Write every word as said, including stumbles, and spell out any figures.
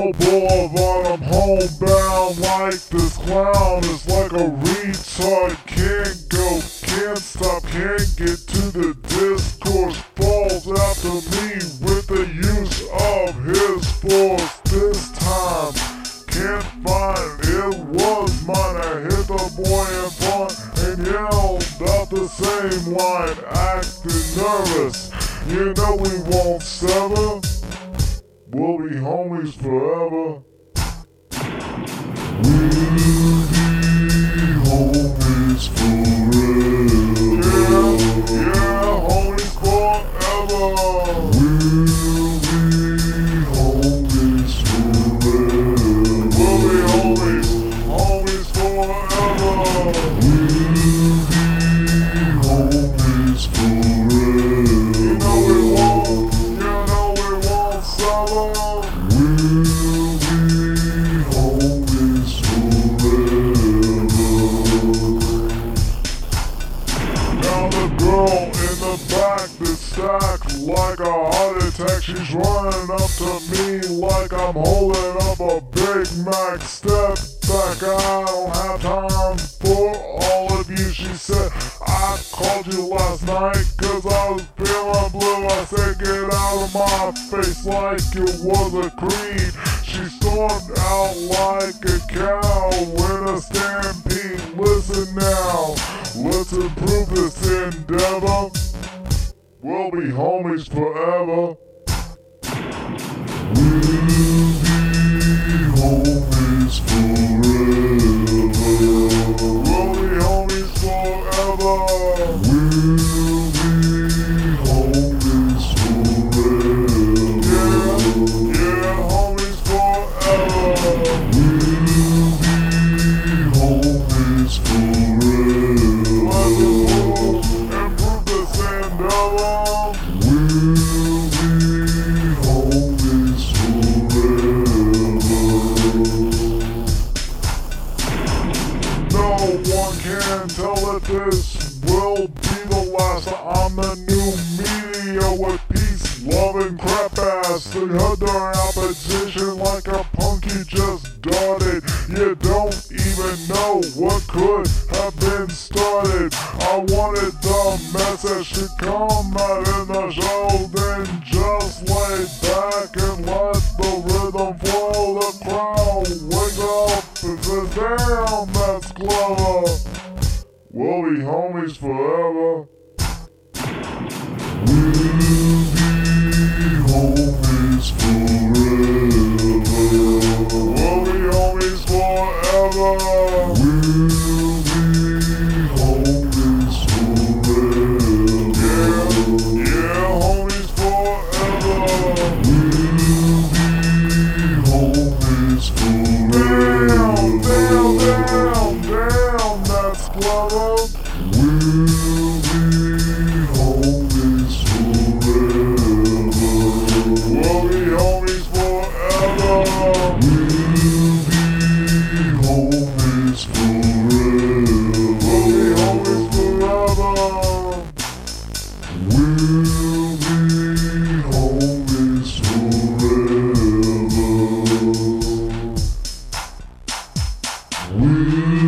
Hollywood Boulevard, I'm homebound like this clown. It's like a retard, can't go, can't stop, can't get to the discourse. Falls after me with the use of his force. This time, can't find it was mine. I hit the boy in front and yelled out the same line, acting nervous. You know we won't sever. We'll be homies forever. We'll be homies forever. Yeah, yeah, homies forever. We'll be homies forever. We'll be homies, homies forever. We'll be homies forever. You know we won't, you know we won't suffer. We'll be homies forever. Now the girl in the back that's stacked like a heart attack, she's running up to me like I'm holding up a Big Mac. Step back, I don't have time for all of you. She said, I called you last night cause I was feeling blue. I said, get out of my face like it was a creed. She stormed out like a cow in a stampede. Listen now, let's improve this endeavor. We'll be homies forever. We'll be homies forever. We'll be homies forever. We'll be homies forever. Yeah, yeah, homies forever. We'll be homies forever. Let's improve, improve this endeavor. We'll be homies forever. No one can tell if this will be the last. I'm the new media with peace, love, and crap ass. The other opposition like a punk you just darted. You don't even know what could have been started. I wanted the message to come out in the show, then just lay back and let the rhythm flow. The crowd wakes up and says, damn, that's clever. We'll be homies forever. We'll be homies forever. We'll be homies forever. We'll be homies forever. Yeah, yeah, homies forever. We'll be homies forever. Damn, damn, damn, damn, that's clever. We'll be homies forever. We'll be homies forever. We'll be homies forever. We'll be homies forever. We'll be homies forever. We'll